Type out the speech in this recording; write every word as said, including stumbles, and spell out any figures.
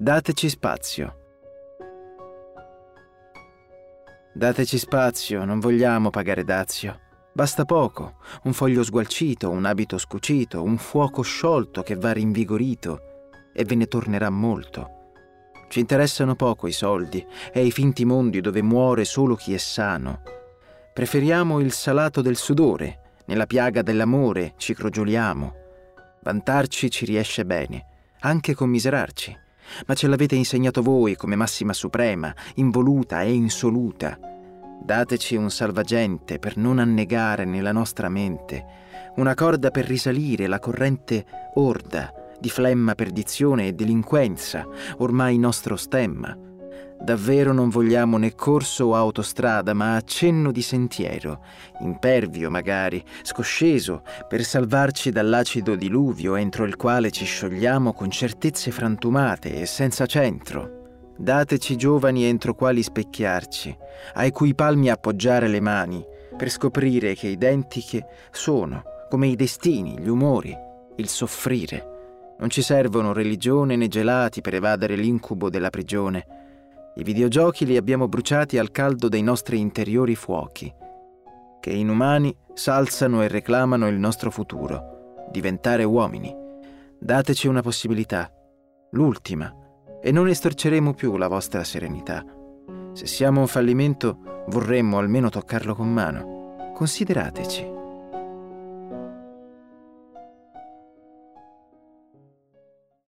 Dateci spazio. Dateci spazio, non vogliamo pagare dazio. Basta poco, un foglio sgualcito, un abito scucito, un fuoco sciolto che va rinvigorito e ve ne tornerà molto. Ci interessano poco i soldi e i finti mondi dove muore solo chi è sano. Preferiamo il salato del sudore, nella piaga dell'amore ci crogioliamo. Vantarci ci riesce bene, anche commiserarci, ma ce l'avete insegnato voi come massima suprema, involuta e insoluta. Dateci un salvagente per non annegare nella nostra mente, una corda per risalire la corrente orda di flemma, perdizione e delinquenza, ormai nostro stemma. Davvero non vogliamo né corso o autostrada, ma accenno di sentiero, impervio magari, scosceso, per salvarci dall'acido diluvio entro il quale ci sciogliamo con certezze frantumate e senza centro. Dateci giovani entro quali specchiarci, ai cui palmi appoggiare le mani, per scoprire che identiche sono, come i destini, gli umori, il soffrire. Non ci servono religione né gelati per evadere l'incubo della prigione. I videogiochi li abbiamo bruciati al caldo dei nostri interiori fuochi, che inumani s'alzano e reclamano il nostro futuro, diventare uomini. Dateci una possibilità, l'ultima, e non estorceremo più la vostra serenità. Se siamo un fallimento, vorremmo almeno toccarlo con mano. Considerateci.